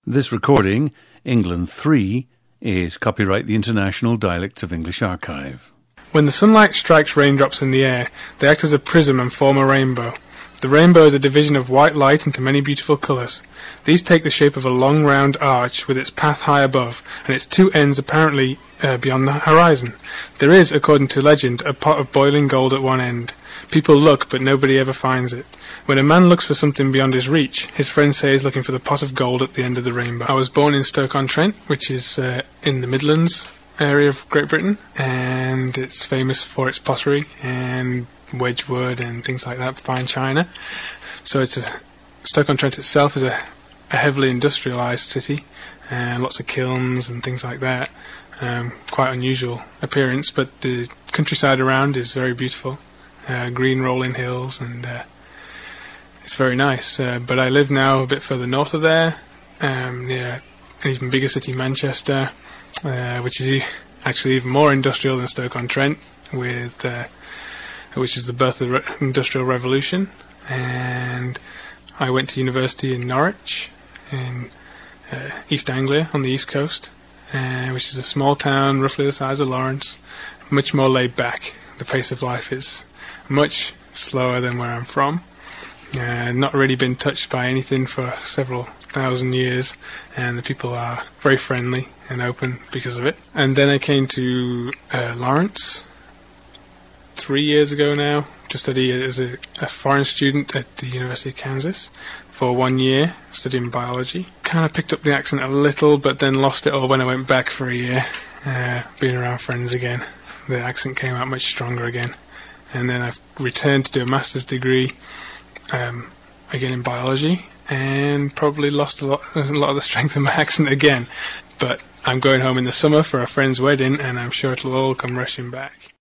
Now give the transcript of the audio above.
This recording, England 3, is copyright the International Dialects of English Archive. When the sunlight strikes raindrops in the air, they act as a prism and form a rainbow. The rainbow is a division of white light into many beautiful colours. These take the shape of a long round arch with its path high above, and its two ends apparently beyond the horizon. There is, according to legend, a pot of boiling gold at one end. People look, but nobody ever finds it. When a man looks for something beyond his reach, his friends say he's looking for the pot of gold at the end of the rainbow. I was born in Stoke-on-Trent, which is in the Midlands area of Great Britain, and it's famous for its pottery and Wedgwood and things like that, fine china. So Stoke-on-Trent itself is a heavily industrialised city, lots of kilns and things like that. Quite unusual appearance, but the countryside around is very beautiful. Green rolling hills, and it's very nice. But I live now a bit further north of there, near an even bigger city, Manchester, which is actually even more industrial than Stoke-on-Trent, which is the birth of the Industrial Revolution. And I went to university in Norwich, in East Anglia on the east coast, which is a small town roughly the size of Lawrence, much more laid back. The pace of life is much slower than where I'm from. Not really been touched by anything for several thousand years, and the people are very friendly and open because of it. And then I came to Lawrence 3 years ago now to study as a foreign student at the University of Kansas for 1 year, studying biology. Kind of picked up the accent a little, but then lost it all when I went back for a year, being around friends again. The accent came out much stronger again. And then I've returned to do a master's degree, again in biology, and probably lost a lot of the strength of my accent again. But I'm going home in the summer for a friend's wedding, and I'm sure it'll all come rushing back.